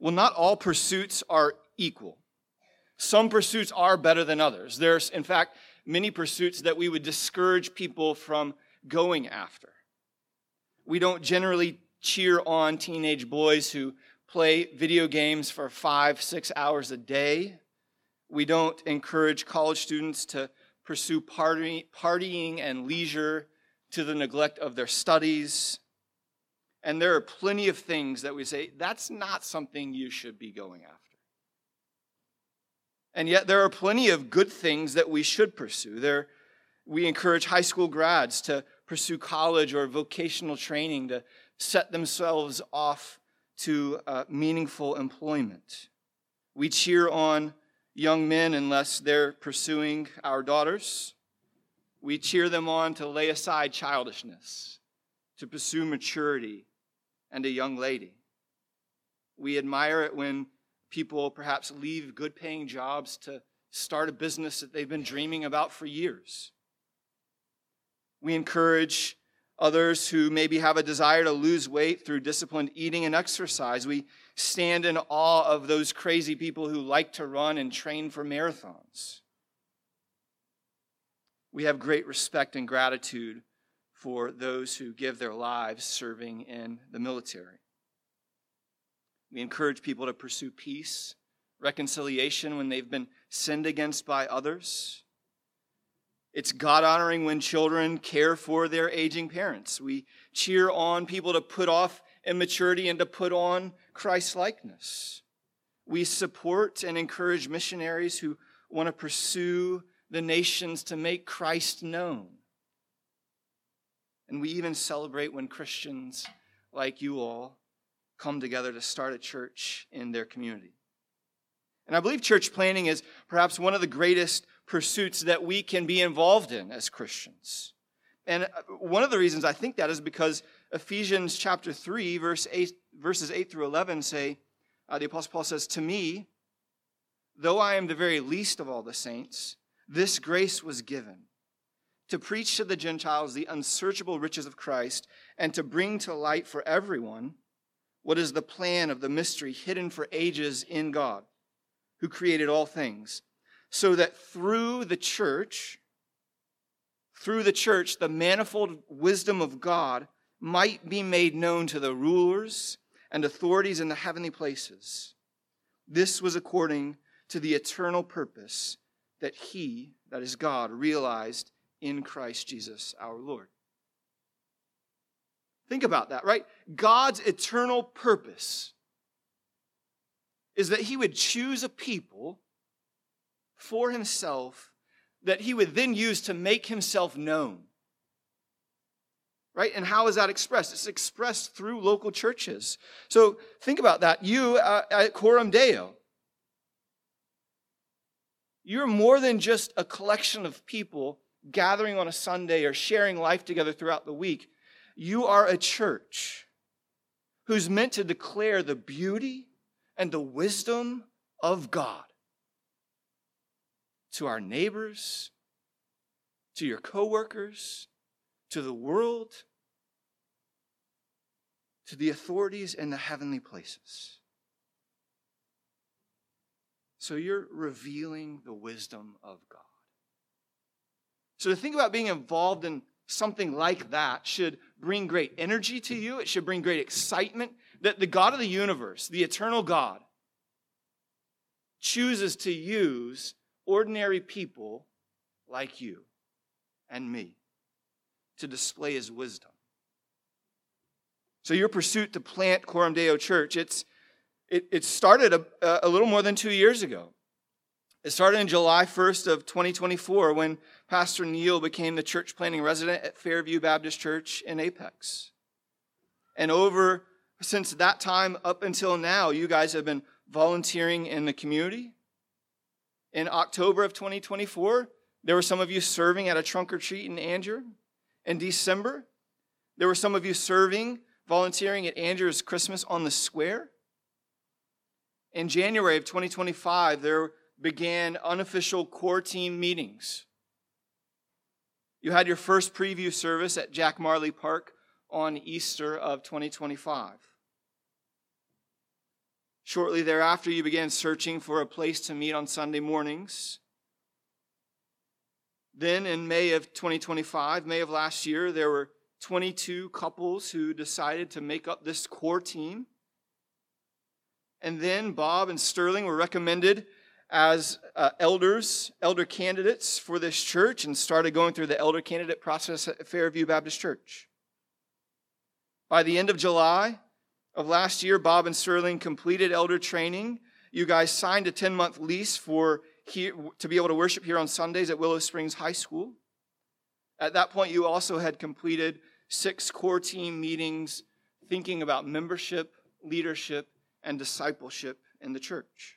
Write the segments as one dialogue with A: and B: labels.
A: Well, not all pursuits are equal. Some pursuits are better than others. There's, in fact, many pursuits that we would discourage people from going after. We don't generally cheer on teenage boys who play video games for 5-6 hours a day. We don't encourage college students to pursue partying and leisure to the neglect of their studies. And there are plenty of things that we say, that's not something you should be going after. And yet there are plenty of good things that we should pursue. We encourage high school grads to pursue college or vocational training to set themselves off to meaningful employment. We cheer on young men unless they're pursuing our daughters. We cheer them on to lay aside childishness, to pursue maturity and a young lady. We admire it when people perhaps leave good-paying jobs to start a business that they've been dreaming about for years. We encourage others who maybe have a desire to lose weight through disciplined eating and exercise. We stand in awe of those crazy people who like to run and train for marathons. We have great respect and gratitude for those who give their lives serving in the military. We encourage people to pursue peace, reconciliation when they've been sinned against by others. It's God-honoring when children care for their aging parents. We cheer on people to put off immaturity and to put on Christ-likeness. We support and encourage missionaries who want to pursue the nations to make Christ known. And we even celebrate when Christians like you all come together to start a church in their community. And I believe church planting is perhaps one of the greatest pursuits that we can be involved in as Christians. And one of the reasons I think that is because Ephesians chapter 3, verses 8 through 11 say, the Apostle Paul says, "To me, though I am the very least of all the saints, this grace was given, to preach to the Gentiles the unsearchable riches of Christ, and to bring to light for everyone what is the plan of the mystery hidden for ages in God, who created all things, so that through the church, the manifold wisdom of God might be made known to the rulers and authorities in the heavenly places. This was according to the eternal purpose that He, that is God, realized in Christ Jesus our Lord." Think about that, right? God's eternal purpose is that He would choose a people for Himself that He would then use to make Himself known. Right? And how is that expressed? It's expressed through local churches. So think about that. You at Coram Deo, you're more than just a collection of people gathering on a Sunday or sharing life together throughout the week. You are a church who's meant to declare the beauty and the wisdom of God to our neighbors, to your coworkers, to the world, to the authorities in the heavenly places. So you're revealing the wisdom of God. So to think about being involved in something like that should bring great energy to you. It should bring great excitement that the God of the universe, the eternal God, chooses to use ordinary people like you and me to display His wisdom. So your pursuit to plant Coram Deo Church, it started a little more than 2 years ago. It started in July 1st of 2024 when Pastor Neil became the church planting resident at Fairview Baptist Church in Apex. And since that time up until now, you guys have been volunteering in the community. In October of 2024, there were some of you serving at a trunk or treat in Andrew. In December, there were some of you volunteering at Andrew's Christmas on the Square. In January of 2025, there began unofficial core team meetings. You had your first preview service at Jack Marley Park on Easter of 2025. Shortly thereafter, you began searching for a place to meet on Sunday mornings. Then in May of 2025, May of last year, there were 22 couples who decided to make up this core team. And then Bob and Sterling were recommended as elder candidates for this church, and started going through the elder candidate process at Fairview Baptist Church. By the end of July of last year, Bob and Sterling completed elder training. You guys signed a 10-month lease to be able to worship here on Sundays at Willow Springs High School. At that point, you also had completed 6 core team meetings thinking about membership, leadership, and discipleship in the church.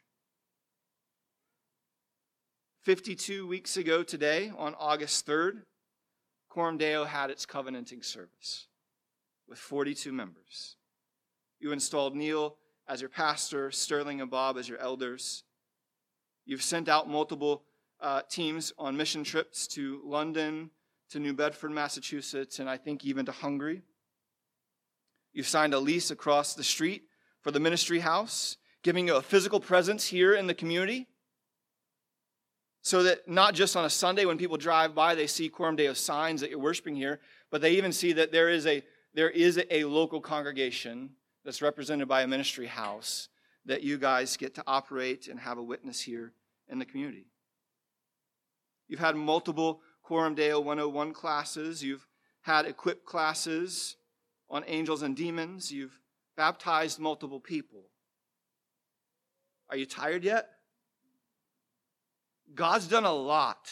A: 52 weeks ago today, on August 3rd, Coram Deo had its covenanting service with 42 members. You installed Neil as your pastor, Sterling and Bob as your elders. You've sent out multiple teams on mission trips to London, to New Bedford, Massachusetts, and I think even to Hungary. You've signed a lease across the street for the ministry house, giving you a physical presence here in the community, so that not just on a Sunday when people drive by, they see Coram Deo signs that you're worshiping here, but they even see that there is a local congregation that's represented by a ministry house that you guys get to operate and have a witness here in the community. You've had multiple Coram Deo 101 classes. You've had equip classes on angels and demons. You've baptized multiple people. Are you tired yet? God's done a lot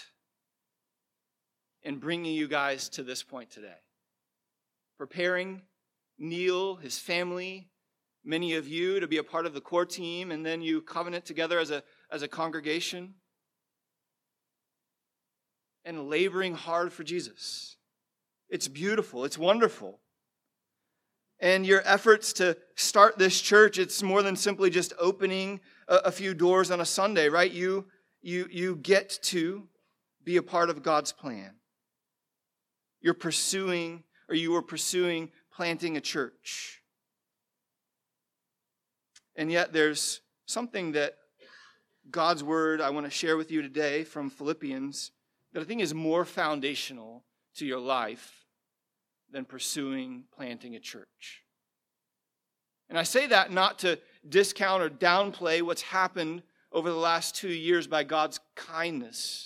A: in bringing you guys to this point today. Preparing Neil, his family, many of you to be a part of the core team, and then you covenant together as a congregation, and laboring hard for Jesus. It's beautiful. It's wonderful. And your efforts to start this church, it's more than simply just opening a few doors on a Sunday, right? You get to be a part of God's plan. You were pursuing planting a church. And yet there's something that God's word I want to share with you today from Philippians that I think is more foundational to your life than pursuing planting a church. And I say that not to discount or downplay what's happened over the last 2 years by God's kindness.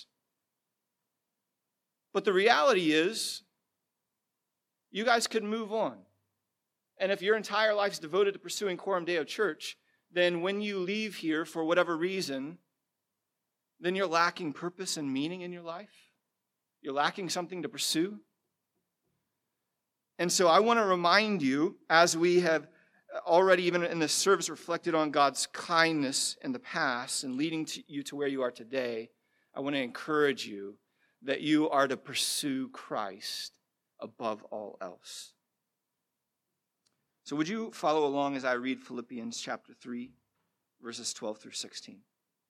A: But the reality is, you guys could move on. And if your entire life is devoted to pursuing Coram Deo Church, then when you leave here for whatever reason, then you're lacking purpose and meaning in your life. You're lacking something to pursue. And so I want to remind you, as we have already even in this service reflected on God's kindness in the past and leading you to where you are today, I want to encourage you that you are to pursue Christ above all else. So would you follow along as I read Philippians chapter 3, verses 12 through 16?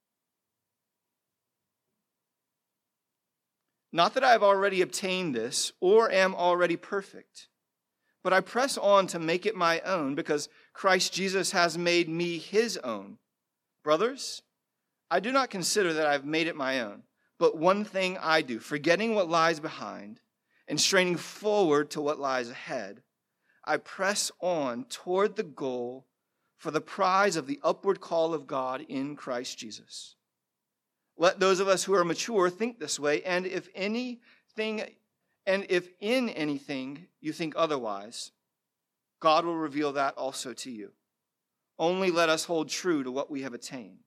A: Not that I have already obtained this or am already perfect, but I press on to make it my own because Christ Jesus has made me his own. Brothers, I do not consider that I have made it my own, but one thing I do, forgetting what lies behind and straining forward to what lies ahead, I press on toward the goal for the prize of the upward call of God in Christ Jesus. Let those of us who are mature think this way, and if in anything you think otherwise, God will reveal that also to you. Only let us hold true to what we have attained.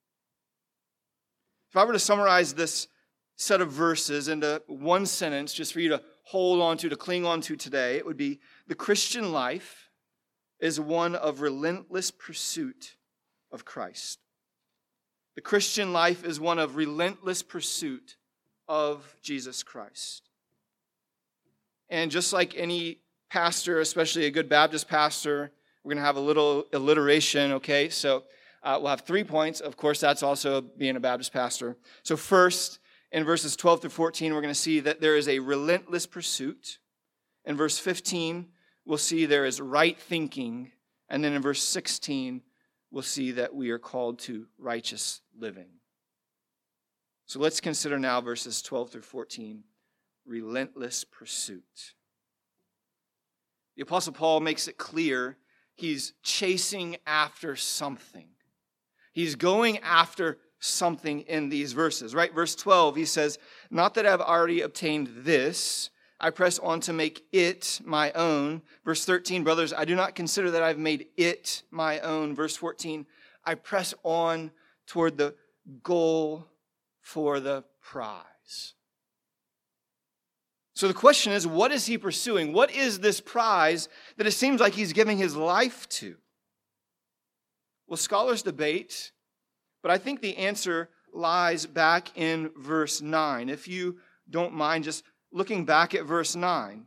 A: If I were to summarize this set of verses into one sentence, just for you to hold on to cling on to today, it would be: the Christian life is one of relentless pursuit of Christ. The Christian life is one of relentless pursuit of Jesus Christ. And just like any pastor, especially a good Baptist pastor, we're going to have a little alliteration, okay? So we'll have 3 points. Of course, that's also being a Baptist pastor. So first, in verses 12 through 14, we're going to see that there is a relentless pursuit. In verse 15, we'll see there is right thinking. And then in verse 16, we'll see that we are called to righteous living. So let's consider now verses 12 through 14, relentless pursuit. The Apostle Paul makes it clear he's chasing after something. He's going after something in these verses, right? Verse 12, he says, "Not that I've already obtained this, I press on to make it my own." Verse 13, "Brothers, I do not consider that I've made it my own." Verse 14, "I press on toward the goal for the prize." So the question is, what is he pursuing? What is this prize that it seems like he's giving his life to? Well, scholars debate, but I think the answer lies back in verse 9. If you don't mind just looking back at verse 9.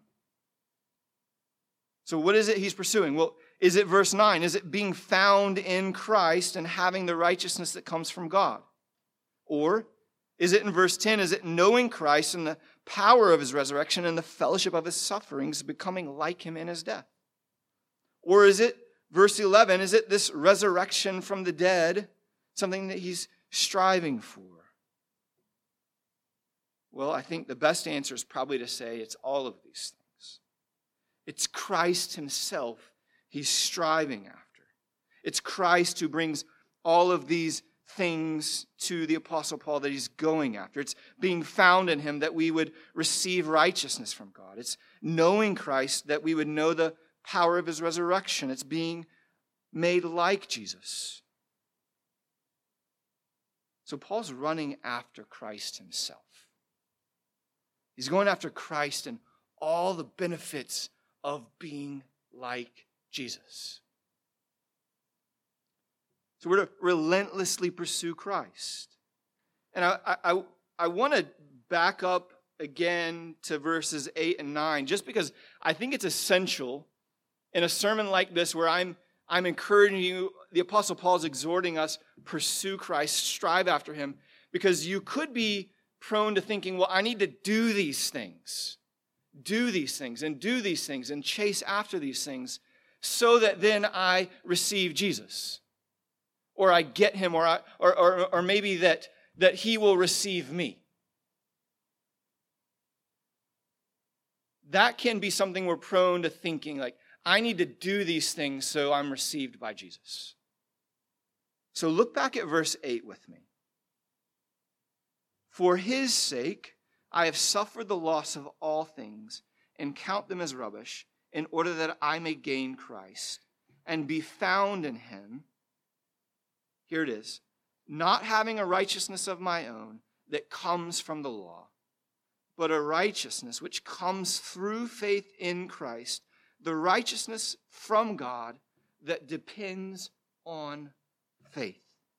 A: So what is it he's pursuing? Well, is it verse 9? Is it being found in Christ and having the righteousness that comes from God? Or is it in verse 10? Is it knowing Christ and the power of his resurrection and the fellowship of his sufferings, becoming like him in his death? Or is it verse 11? Is it this resurrection from the dead, something that he's striving for? Well, I think the best answer is probably to say it's all of these things. It's Christ himself he's striving after. It's Christ who brings all of these things to the Apostle Paul that he's going after. It's being found in him that we would receive righteousness from God. It's knowing Christ that we would know the power of his resurrection. It's being made like Jesus. So Paul's running after Christ himself. He's going after Christ and all the benefits of being like Jesus. So we're to relentlessly pursue Christ. And I want to back up again to verses 8 and 9, just because I think it's essential in a sermon like this where I'm encouraging you, the Apostle Paul is exhorting us, pursue Christ, strive after him, because you could be prone to thinking, well, I need to do these things, and do these things, and chase after these things so that then I receive Jesus. Or I get him, or maybe that he will receive me. That can be something we're prone to thinking, like, I need to do these things so I'm received by Jesus. So look back at verse 8 with me. "For his sake, I have suffered the loss of all things and count them as rubbish, in order that I may gain Christ and be found in him." Here it is. "Not having a righteousness of my own that comes from the law, but a righteousness which comes through faith in Christ, the righteousness from God that depends on faith."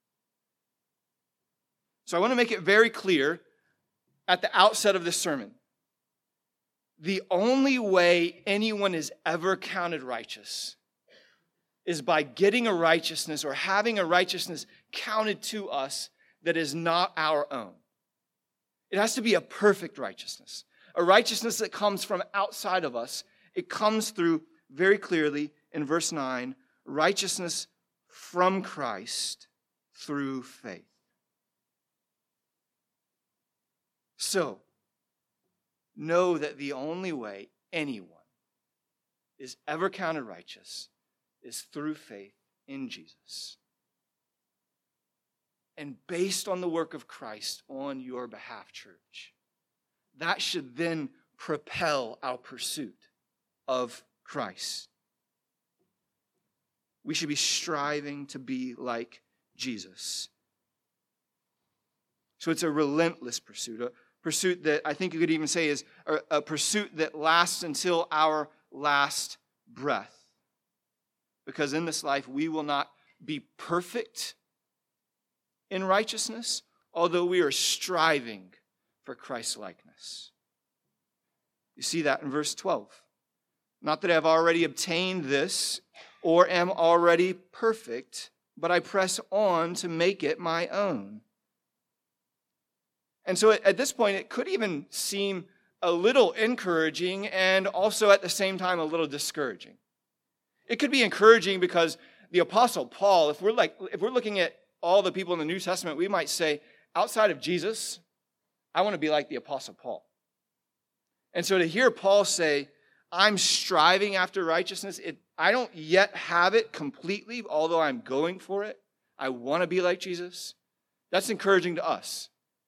A: So I want to make it very clear at the outset of this sermon. The only way anyone is ever counted righteous is by getting a righteousness or having a righteousness counted to us that is not our own. It has to be a perfect righteousness, a righteousness that comes from outside of us. It comes through, very clearly in verse 9, righteousness from Christ through faith. So, know that the only way anyone is ever counted righteous is through faith in Jesus. And based on the work of Christ on your behalf, church, that should then propel our pursuit of Christ. We should be striving to be like Jesus. So it's a relentless pursuit, a pursuit that I think you could even say is a pursuit that lasts until our last breath. Because in this life, we will not be perfect in righteousness, although we are striving for Christ's likeness. You see that in verse 12. "Not that I have already obtained this or am already perfect, but I press on to make it my own." And so at this point, it could even seem a little encouraging and also at the same time a little discouraging. It could be encouraging because the Apostle Paul, if we're looking at all the people in the New Testament, we might say, outside of Jesus, I want to be like the Apostle Paul. And so to hear Paul say, I'm striving after righteousness, I don't yet have it completely, although I'm going for it. I want to be like Jesus. That's encouraging to us.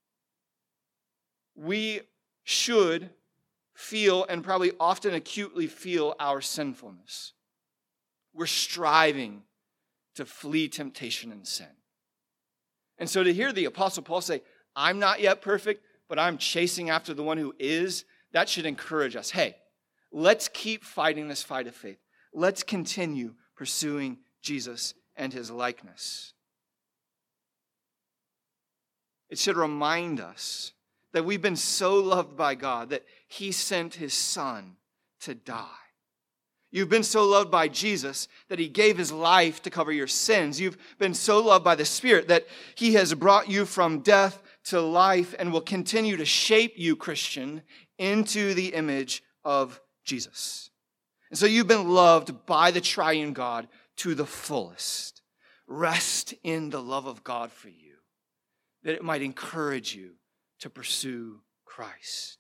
A: We should feel, and probably often acutely feel, our sinfulness. We're striving to flee temptation and sin. And so to hear the Apostle Paul say, I'm not yet perfect, but I'm chasing after the one who is, that should encourage us. Hey, let's keep fighting this fight of faith. Let's continue pursuing Jesus and his likeness. It should remind us that we've been so loved by God that he sent his Son to die. You've been so loved by Jesus that he gave his life to cover your sins. You've been so loved by the Spirit that he has brought you from death to life and will continue to shape you, Christian, into the image of Jesus. And so you've been loved by the triune God to the fullest. Rest in the love of God for you, that it might encourage you to pursue Christ.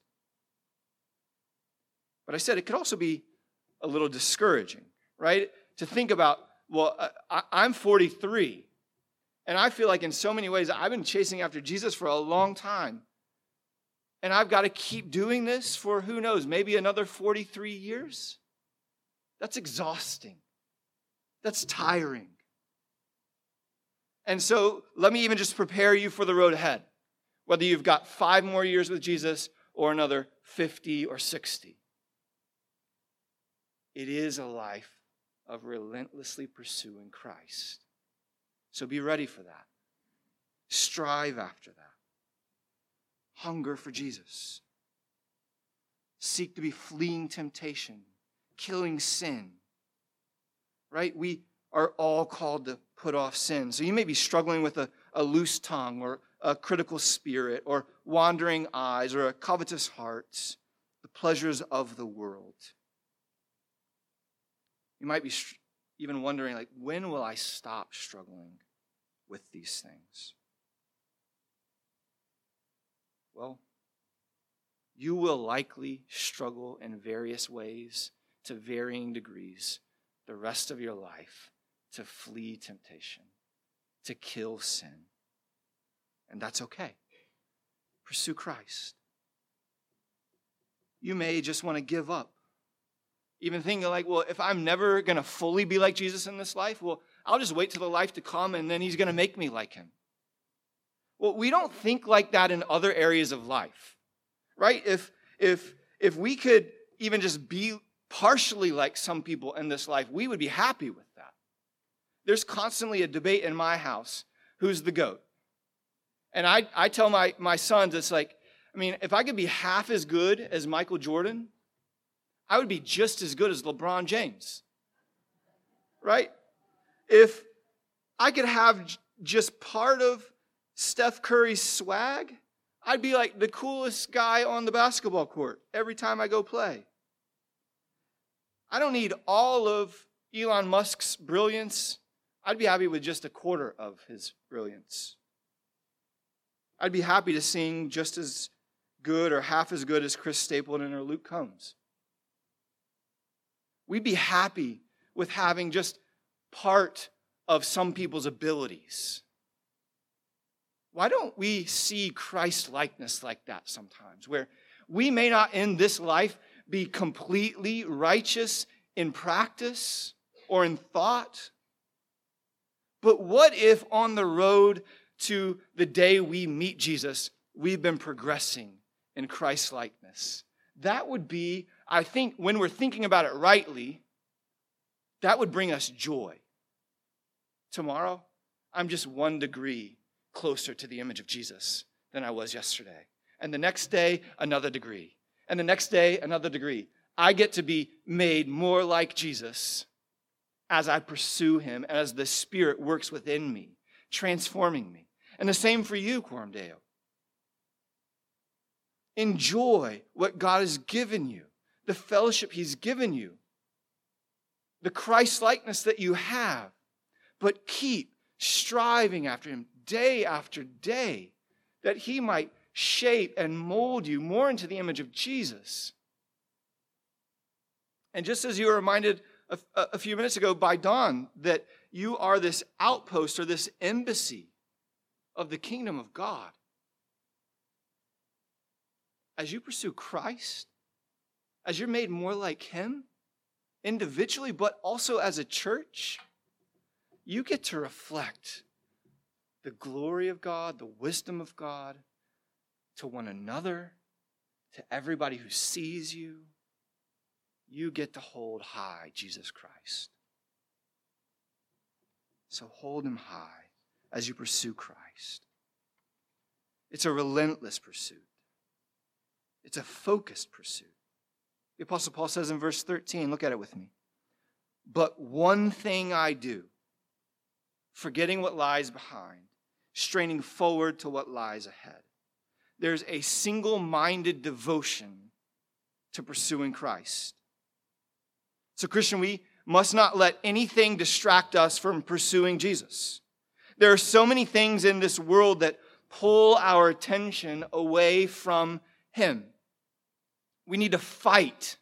A: But I said it could also be a little discouraging, right? To think about, well, I'm 43, and I feel like in so many ways I've been chasing after Jesus for a long time. And I've got to keep doing this for, who knows, maybe another 43 years? That's exhausting. That's tiring. And so let me even just prepare you for the road ahead, whether you've got 5 more years with Jesus or another 50 or 60. It is a life of relentlessly pursuing Christ. So be ready for that. Strive after that. Hunger for Jesus. Seek to be fleeing temptation, killing sin. Right? We are all called to put off sin. So you may be struggling with a loose tongue or a critical spirit or wandering eyes or a covetous heart, the pleasures of the world. You might be even wondering, like, when will I stop struggling with these things? Well, you will likely struggle in various ways to varying degrees the rest of your life to flee temptation, to kill sin. And that's okay. Pursue Christ. You may just want to give up. Even thinking like, well, if I'm never going to fully be like Jesus in this life, well, I'll just wait till the life to come and then he's going to make me like him. Well, we don't think like that in other areas of life, right? If we could even just be partially like some people in this life, we would be happy with that. There's constantly a debate in my house, who's the GOAT? And I tell my sons, it's like, I mean, if I could be half as good as Michael Jordan, I would be just as good as LeBron James, right? If I could have just part of Steph Curry's swag, I'd be like the coolest guy on the basketball court every time I go play. I don't need all of Elon Musk's brilliance. I'd be happy with just a quarter of his brilliance. I'd be happy to sing just as good or half as good as Chris Stapleton or Luke Combs. We'd be happy with having just part of some people's abilities. Why don't we see Christ-likeness like that sometimes, where we may not in this life be completely righteous in practice or in thought, but what if on the road to the day we meet Jesus, we've been progressing in Christ-likeness? That would be, I think, when we're thinking about it rightly, that would bring us joy. Tomorrow, I'm just 1 degree closer to the image of Jesus than I was yesterday. And the next day, another degree. And the next day, another degree. I get to be made more like Jesus as I pursue him, as the Spirit works within me, transforming me. And the same for you, Quorum Deo. Enjoy what God has given you, the fellowship he's given you, the Christ-likeness that you have. but keep striving after him day after day, that he might shape and mold you more into the image of Jesus. And just as you were reminded a few minutes ago by Don that you are this outpost or this embassy of the kingdom of God, as you pursue Christ, as you're made more like him, individually, but also as a church, you get to reflect the glory of God, the wisdom of God to one another, to everybody who sees you. You get to hold high Jesus Christ. So hold him high as you pursue Christ. It's a relentless pursuit. It's a focused pursuit. The Apostle Paul says in verse 13, look at it with me. But one thing I do, forgetting what lies behind, straining forward to what lies ahead. There's a single-minded devotion to pursuing Christ. So, Christian, we must not let anything distract us from pursuing Jesus. There are so many things in this world that pull our attention away from him. We need to fight,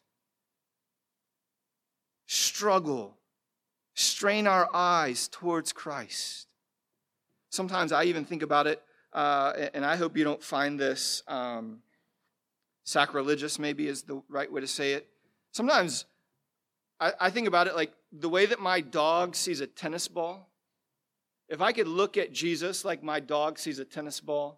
A: struggle, strain our eyes towards Christ. Sometimes I even think about it, and I hope you don't find this sacrilegious, maybe is the right way to say it. Sometimes I think about it like the way that my dog sees a tennis ball. If I could look at Jesus like my dog sees a tennis ball,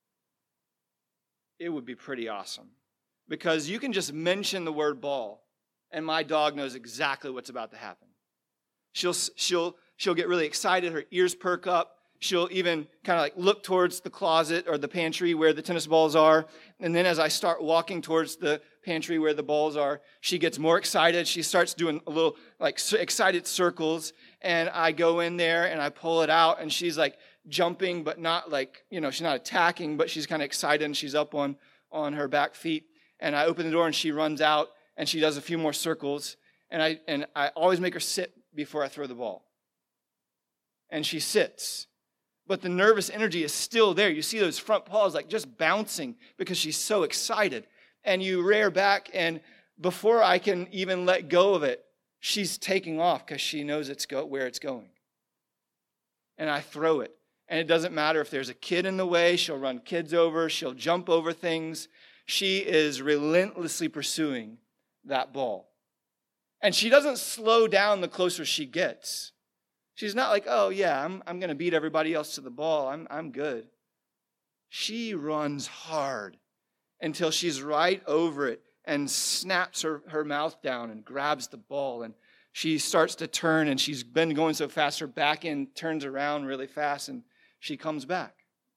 A: it would be pretty awesome. Because you can just mention the word ball, and my dog knows exactly what's about to happen. She'll get really excited, her ears perk up. She'll even kind of like look towards the closet or the pantry where the tennis balls are. And then as I start walking towards the pantry where the balls are, she gets more excited. She starts doing a little like excited circles. And I go in there and I pull it out, and she's like jumping, but not like, she's not attacking, but she's kind of excited, and she's up on her back feet. And I open the door and she runs out and she does a few more circles. And I always make her sit before I throw the ball. And she sits. But the nervous energy is still there. You see those front paws like just bouncing because she's so excited. And you rear back, and before I can even let go of it, she's taking off because she knows where it's going. And I throw it. And it doesn't matter if there's a kid in the way. She'll run kids over. She'll jump over things. She is relentlessly pursuing that ball. And she doesn't slow down the closer she gets. She's not like, oh yeah, I'm going to beat everybody else to the ball. I'm good. She runs hard until she's right over it and snaps her mouth down and grabs the ball. And she starts to turn, and she's been going so fast, her back end turns around really fast, and she comes back.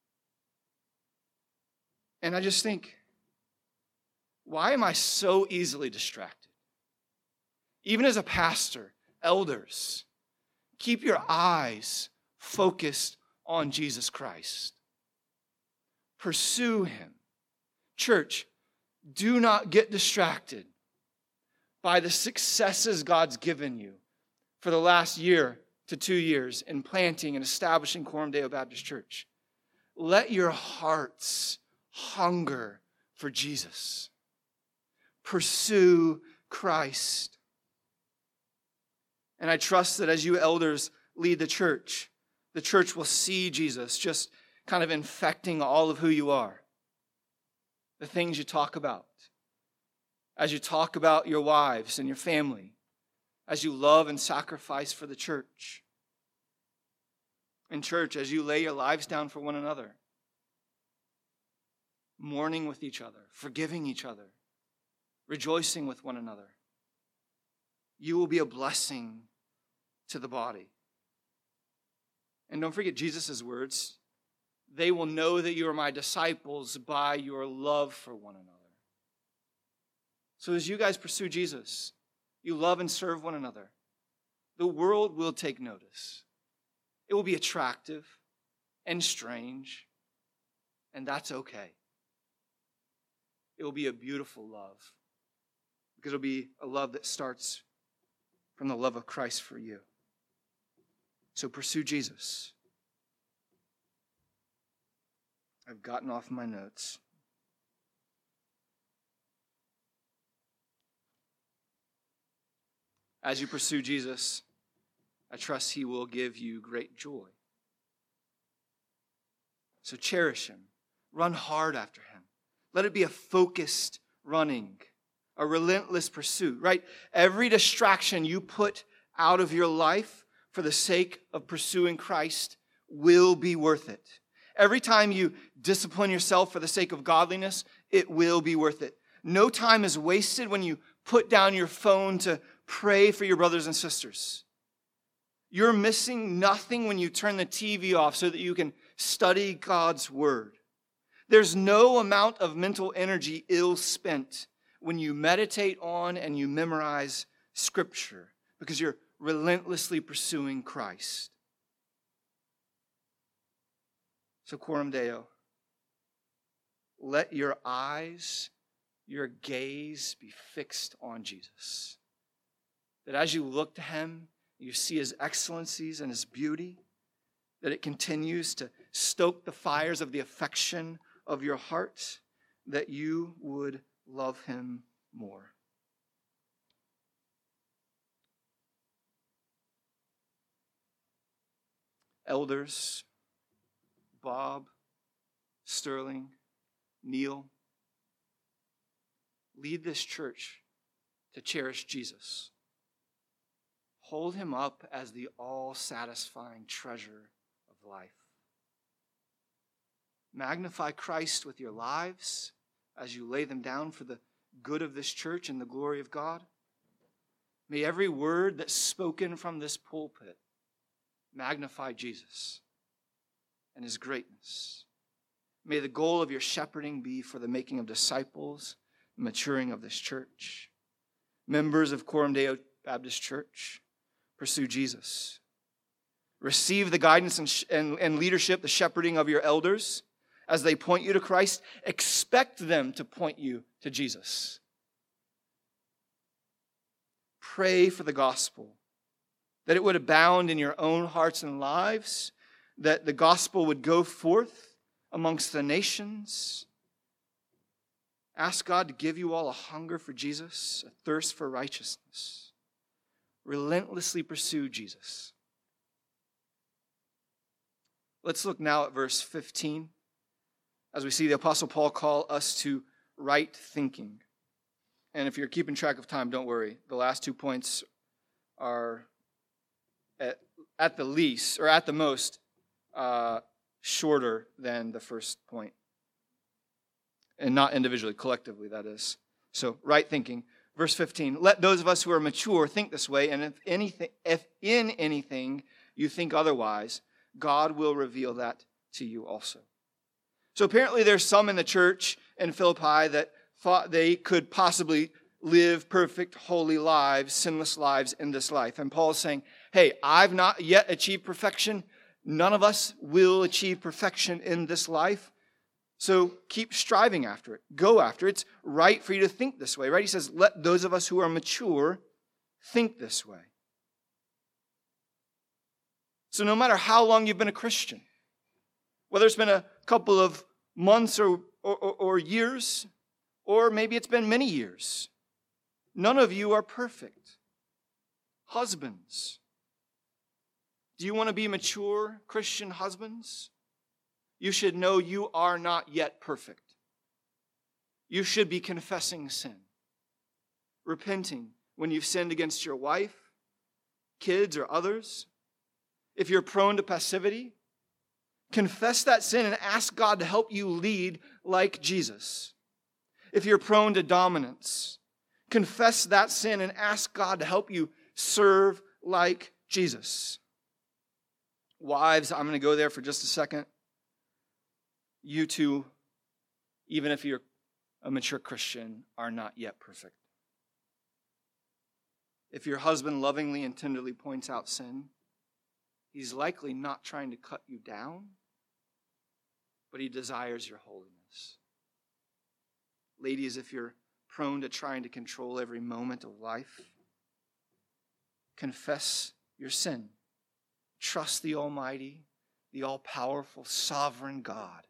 A: And I just think, why am I so easily distracted? Even as a pastor, elders, keep your eyes focused on Jesus Christ. Pursue him. Church, do not get distracted by the successes God's given you for the last year to 2 years in planting and establishing Coram Deo Baptist Church. Let your hearts hunger for Jesus. Pursue Christ. And I trust that as you elders lead the church will see Jesus just kind of infecting all of who you are. The things you talk about. As you talk about your wives and your family. As you love and sacrifice for the church. In church, as you lay your lives down for one another. Mourning with each other. Forgiving each other. Rejoicing with one another. You will be a blessing to the body. And don't forget Jesus' words. They will know that you are my disciples by your love for one another. So as you guys pursue Jesus, you love and serve one another, the world will take notice. It will be attractive and strange, and that's okay. It will be a beautiful love, because it will be a love that starts from the love of Christ for you. So pursue Jesus. I've gotten off my notes. As you pursue Jesus, I trust he will give you great joy. So cherish him. Run hard after him. Let it be a focused running, a relentless pursuit, right? Every distraction you put out of your life for the sake of pursuing Christ will be worth it. Every time you discipline yourself for the sake of godliness, it will be worth it. No time is wasted when you put down your phone to pray for your brothers and sisters. You're missing nothing when you turn the TV off so that you can study God's word. There's no amount of mental energy ill spent when you meditate on and you memorize Scripture because you're relentlessly pursuing Christ. So, Coram Deo, let your eyes, your gaze be fixed on Jesus. That as you look to him, you see his excellencies and his beauty, that it continues to stoke the fires of the affection of your heart, that you would love him more. Elders, Bob, Sterling, Neil, lead this church to cherish Jesus. Hold him up as the all-satisfying treasure of life. Magnify Christ with your lives as you lay them down for the good of this church and the glory of God. May every word that's spoken from this pulpit magnify Jesus and his greatness. May the goal of your shepherding be for the making of disciples, the maturing of this church. Members of Coram Deo Baptist Church, pursue Jesus. Receive the guidance and leadership, the shepherding of your elders as they point you to Christ. Expect them to point you to Jesus. Pray for the gospel, that it would abound in your own hearts and lives, that the gospel would go forth amongst the nations. Ask God to give you all a hunger for Jesus, a thirst for righteousness. Relentlessly pursue Jesus. Let's look now at verse 15 as we see the Apostle Paul call us to right thinking. And if you're keeping track of time, don't worry. The last 2 points are at the least, or at the most, shorter than the first point. And not individually, collectively, that is. So, right thinking. Verse 15, let those of us who are mature think this way, and if in anything you think otherwise, God will reveal that to you also. So apparently there's some in the church in Philippi that thought they could possibly live perfect, holy lives, sinless lives in this life. And Paul is saying, hey, I've not yet achieved perfection. None of us will achieve perfection in this life. So keep striving after it. Go after it. It's right for you to think this way, right? He says, let those of us who are mature think this way. So no matter how long you've been a Christian, whether it's been a couple of months or years, or maybe it's been many years, none of you are perfect. Husbands, do you want to be mature Christian husbands? You should know you are not yet perfect. You should be confessing sin, repenting when you've sinned against your wife, kids, or others. If you're prone to passivity, confess that sin and ask God to help you lead like Jesus. If you're prone to dominance, confess that sin and ask God to help you serve like Jesus. Wives, I'm going to go there for just a second. You too, even if you're a mature Christian, are not yet perfect. If your husband lovingly and tenderly points out sin, he's likely not trying to cut you down, but he desires your holiness. Ladies, if you're prone to trying to control every moment of life, confess your sin. trust the Almighty, the all-powerful, sovereign God.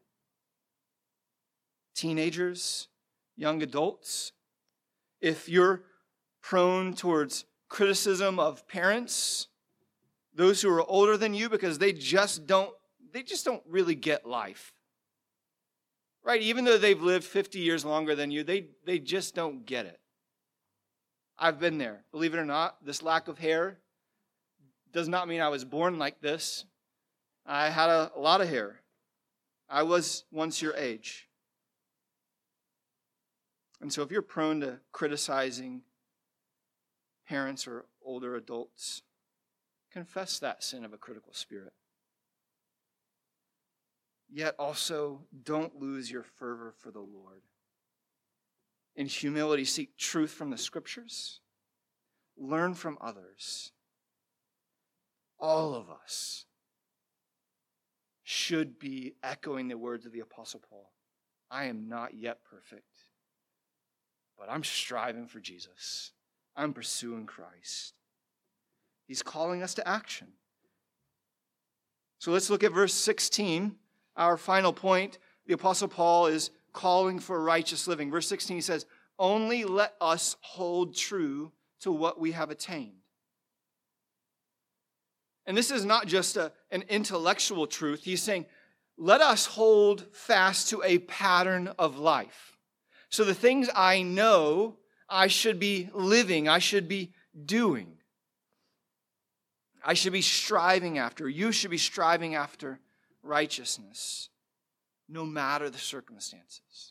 A: Teenagers, young adults, if you're prone towards criticism of parents, those who are older than you, because they just don't really get life. Right? Even though they've lived 50 years longer than you, they just don't get it. I've been there. Believe it or not, this lack of hair does not mean I was born like this. I had a lot of hair. I was once your age. And so if you're prone to criticizing parents or older adults, confess that sin of a critical spirit. Yet also don't lose your fervor for the Lord. In humility, seek truth from the Scriptures. Learn from others. All of us should be echoing the words of the Apostle Paul. I am not yet perfect, but I'm striving for Jesus. I'm pursuing Christ. He's calling us to action. So let's look at verse 16. Our final point, the Apostle Paul is calling for righteous living. Verse 16, he says, only let us hold true to what we have attained. And this is not just an intellectual truth. He's saying, let us hold fast to a pattern of life. So the things I know I should be living, I should be doing. I should be striving after, you should be striving after righteousness, no matter the circumstances.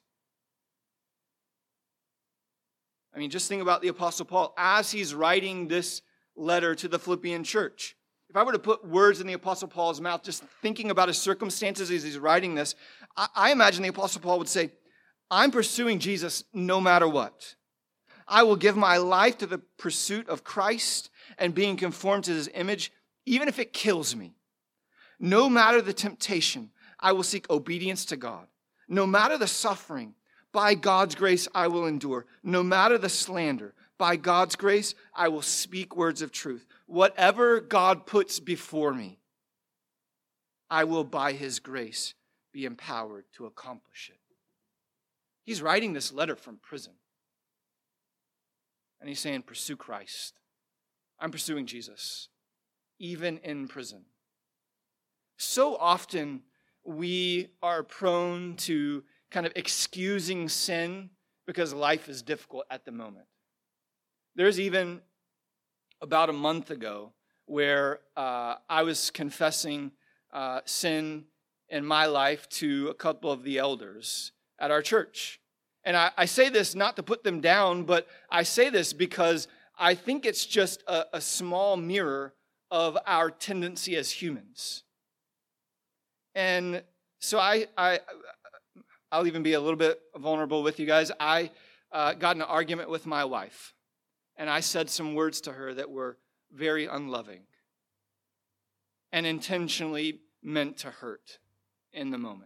A: I mean, just think about the Apostle Paul as he's writing this letter to the Philippian church. If I were to put words in the Apostle Paul's mouth, just thinking about his circumstances as he's writing this, I imagine the Apostle Paul would say, I'm pursuing Jesus no matter what. I will give my life to the pursuit of Christ and being conformed to his image, even if it kills me. No matter the temptation, I will seek obedience to God. No matter the suffering, by God's grace I will endure. No matter the slander, by God's grace I will speak words of truth. Whatever God puts before me, I will by his grace be empowered to accomplish it. He's writing this letter from prison. And he's saying, pursue Christ. I'm pursuing Jesus, even in prison. So often we are prone to kind of excusing sin because life is difficult at the moment. There's even about a month ago where I was confessing sin in my life to a couple of the elders at our church. And I say this not to put them down, but I say this because I think it's just a small mirror of our tendency as humans. And so I'll even be a little bit vulnerable with you guys. I got in an argument with my wife, and I said some words to her that were very unloving and intentionally meant to hurt in the moment.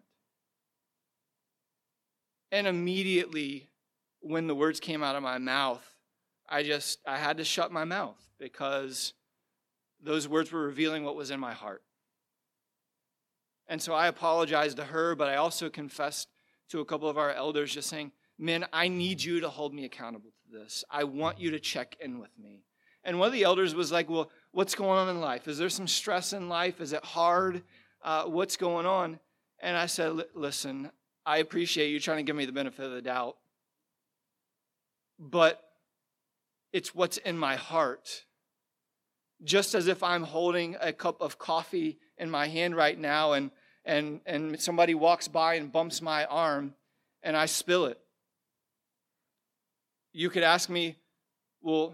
A: And immediately, when the words came out of my mouth, I had to shut my mouth because those words were revealing what was in my heart. And so I apologized to her, but I also confessed to a couple of our elders, just saying, men, I need you to hold me accountable to this. I want you to check in with me. And one of the elders was like, well, what's going on in life? Is there some stress in life? Is it hard? What's going on? And I said, listen, I appreciate you trying to give me the benefit of the doubt, but it's what's in my heart. Just as if I'm holding a cup of coffee in my hand right now and somebody walks by and bumps my arm and I spill it. You could ask me, well,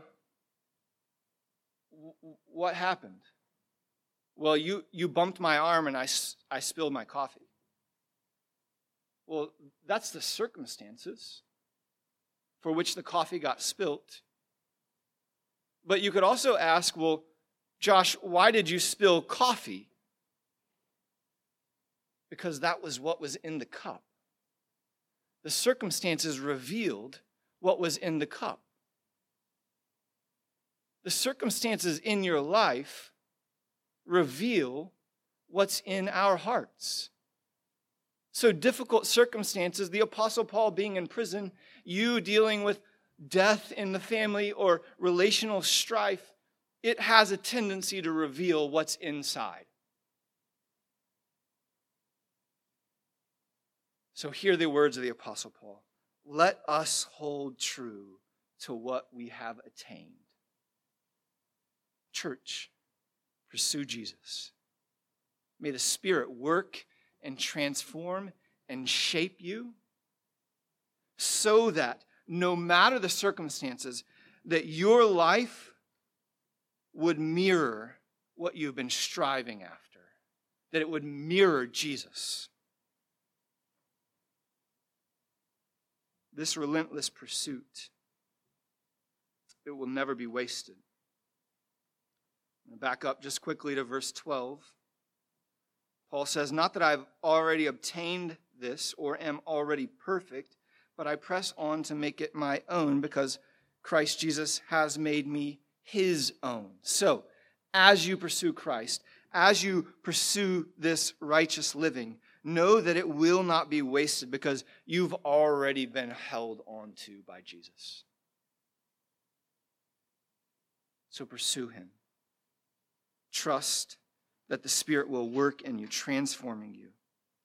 A: what happened? Well, you bumped my arm and I spilled my coffee. Well, that's the circumstances for which the coffee got spilt. But you could also ask, well, Josh, why did you spill coffee? Because that was what was in the cup. The circumstances revealed what was in the cup. The circumstances in your life reveal what's in our hearts. So difficult circumstances, the Apostle Paul being in prison, you dealing with death in the family or relational strife, it has a tendency to reveal what's inside. So hear the words of the Apostle Paul. Let us hold true to what we have attained. Church, pursue Jesus. May the Spirit work and transform and shape you so that no matter the circumstances, that your life would mirror what you've been striving after, that it would mirror Jesus. This relentless pursuit, it will never be wasted. I'm going to back up just quickly to verse 12. Paul says, not that I've already obtained this or am already perfect, but I press on to make it my own because Christ Jesus has made me his own. So, as you pursue Christ, as you pursue this righteous living, know that it will not be wasted because you've already been held on to by Jesus. So pursue him. Trust that the Spirit will work in you, transforming you.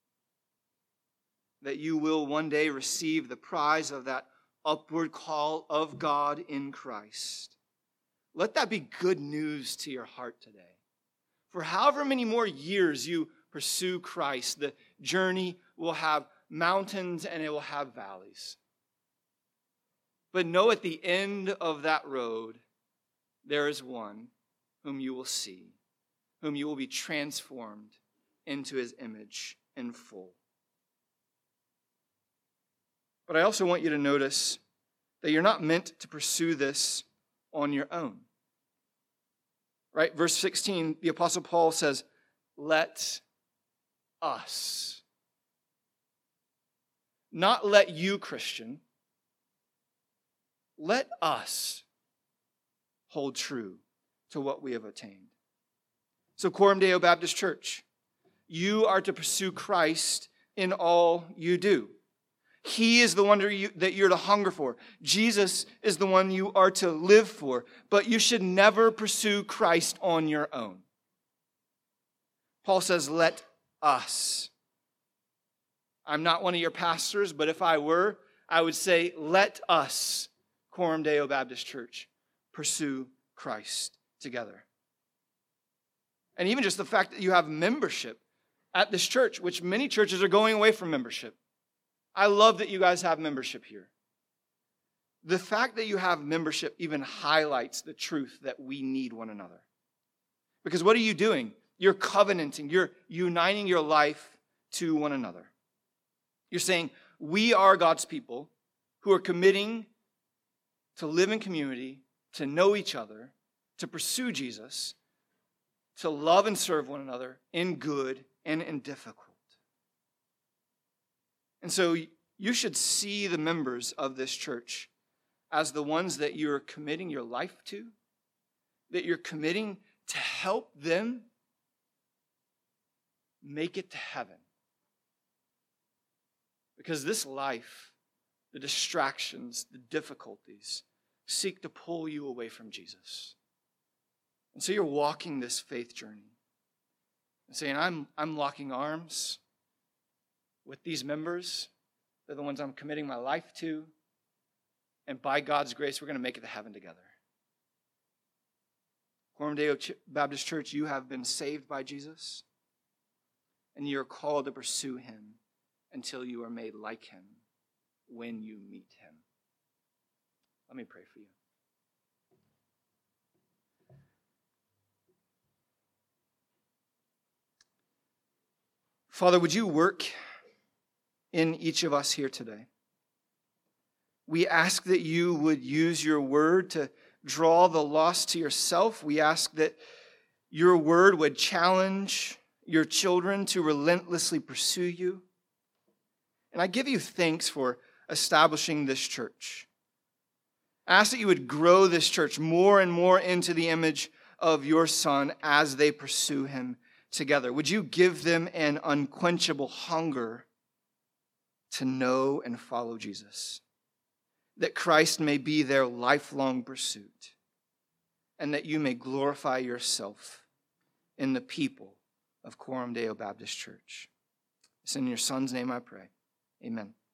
A: That you will one day receive the prize of that upward call of God in Christ. Let that be good news to your heart today. For however many more years you pursue Christ, the journey will have mountains and it will have valleys. But know at the end of that road, there is one whom you will see, whom you will be transformed into his image in full. But I also want you to notice that you're not meant to pursue this on your own. Right? Verse 16, the Apostle Paul says, let us. Not let you, Christian. Let us hold true to what we have attained. So, Coram Deo Baptist Church, you are to pursue Christ in all you do. He is the one that you're to hunger for. Jesus is the one you are to live for. But you should never pursue Christ on your own. Paul says, let us. I'm not one of your pastors, but if I were, I would say, let us, Coram Deo Baptist Church, pursue Christ together. And even just the fact that you have membership at this church, which many churches are going away from membership. I love that you guys have membership here. The fact that you have membership even highlights the truth that we need one another. Because what are you doing? You're covenanting. You're uniting your life to one another. You're saying, we are God's people who are committing to live in community, to know each other, to pursue Jesus, to love and serve one another in good and in difficult. And so you should see the members of this church as the ones that you're committing your life to, that you're committing to help them make it to heaven. Because this life, the distractions, the difficulties, seek to pull you away from Jesus. And so you're walking this faith journey and saying, I'm locking arms with these members. They're the ones I'm committing my life to. And by God's grace, we're going to make it to heaven together. Coram Deo Baptist Church, you have been saved by Jesus. And you're called to pursue him until you are made like him when you meet him. Let me pray for you. Father, would you work in each of us here today? We ask that you would use your word to draw the lost to yourself. We ask that your word would challenge your children to relentlessly pursue you. And I give you thanks for establishing this church. I ask that you would grow this church more and more into the image of your Son as they pursue him together. Would you give them an unquenchable hunger to know and follow Jesus, that Christ may be their lifelong pursuit, and that you may glorify yourself in the people of Coram Deo Baptist Church. It's in your Son's name I pray. Amen.